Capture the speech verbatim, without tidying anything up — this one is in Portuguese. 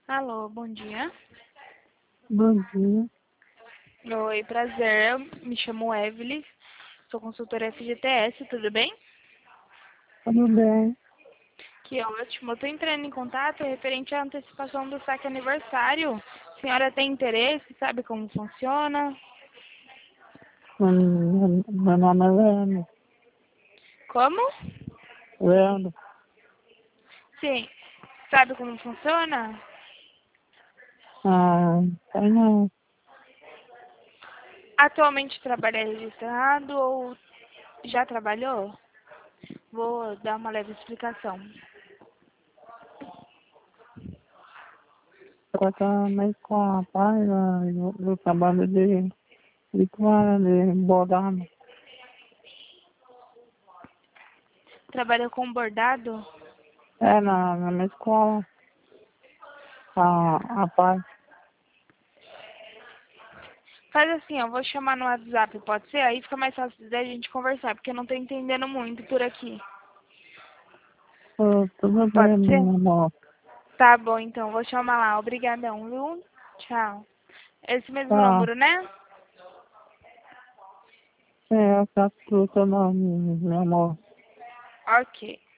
Alô, bom dia. Bom dia, Oi, prazer. Eu me chamo Evelyn, sou consultora F G T S, tudo bem? tudo bem? Que ótimo. Eu tô entrando em contato referente à antecipação do saque aniversário. A senhora tem interesse? Sabe como funciona? Hum, Meu nome é Leandro. Como? Leandro, Sim. Sabe como funciona? ah, tem não. Atualmente trabalha registrado ou já trabalhou? Vou dar uma leve explicação. Eu tô na escola, pai, eu, eu trabalho de, de toalha, de bordado. Trabalha com bordado? É, na, na minha escola, a, a pai. Faz assim, eu vou chamar no WhatsApp, pode ser? Aí fica mais fácil da gente conversar, porque eu não tô entendendo muito por aqui. Tô, tudo bem, Pode ser? meu amor. Tá bom, então, vou chamar lá. Obrigadão, viu? Tchau. Esse mesmo Tá, número, né? é, eu faço tudo, meu, meu amor. Ok.